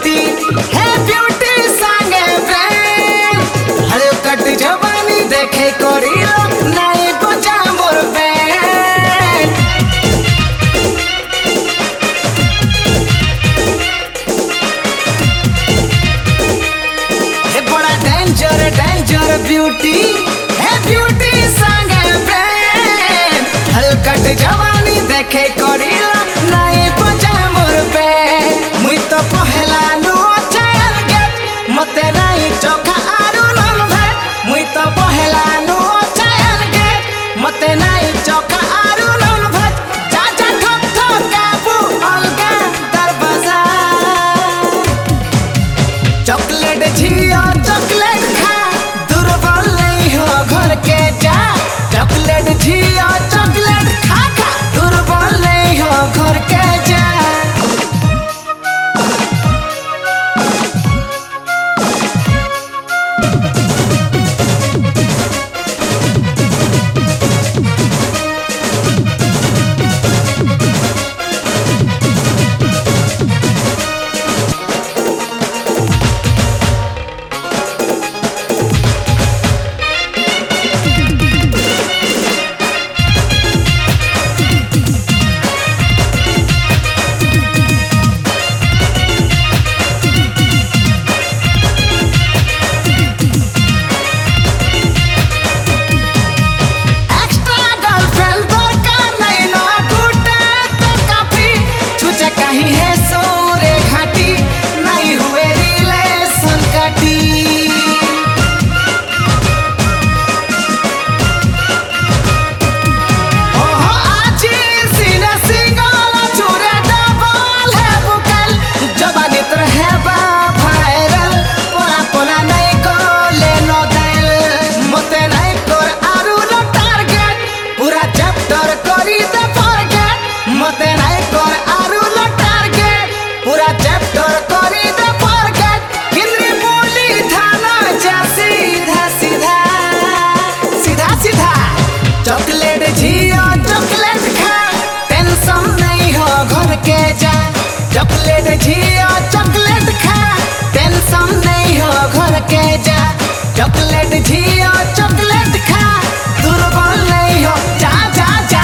beauty है beauty संगे brain हर कट जवानी देखे करियो नहीं बचा मोर बैंड है बड़ा डेंजर डेंजर ब्यूटी है ब्यूटी संगे ब्रेन हर कट जवानी देखे करियो नहीं बचा मोर बैंड मुई तो पहला नु चल गेट मते नहीं चोखा आरु नन भेट मुई तो पहला नु चल गेट मते नहीं चोखा आरु नन भेट जा जा ठक ठक काबू अलगा दरवाजा चॉकलेट झिया चॉकलेट खा दुर्बल नहीं हो घर के जा चॉकलेट झिया चॉकलेट खा खा दुर्बल नहीं हो घर के जा चॉकलेट झिया चॉकलेट खा टेंशन नहीं हो घर के जा चॉकलेट झिया चॉकलेट खा टेंशन नहीं हो घर के जा चॉकलेट झिया चॉकलेट खा दुर्बल नहीं हो जा जा जा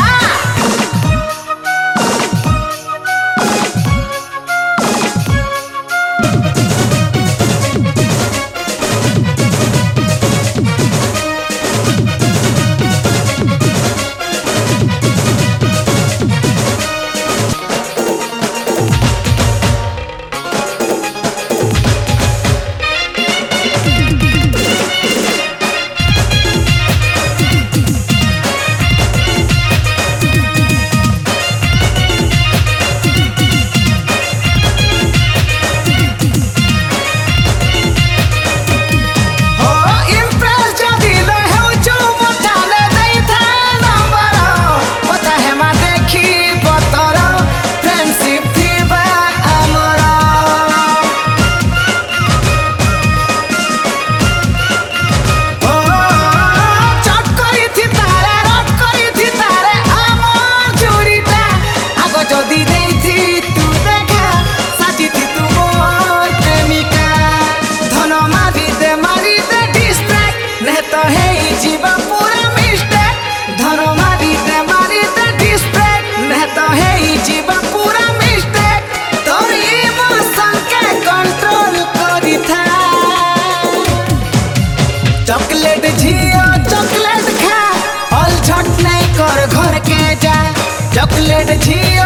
चॉकलेट झिया चॉकलेट खा ऑल झट नहीं कर घर के जा चॉकलेट झिया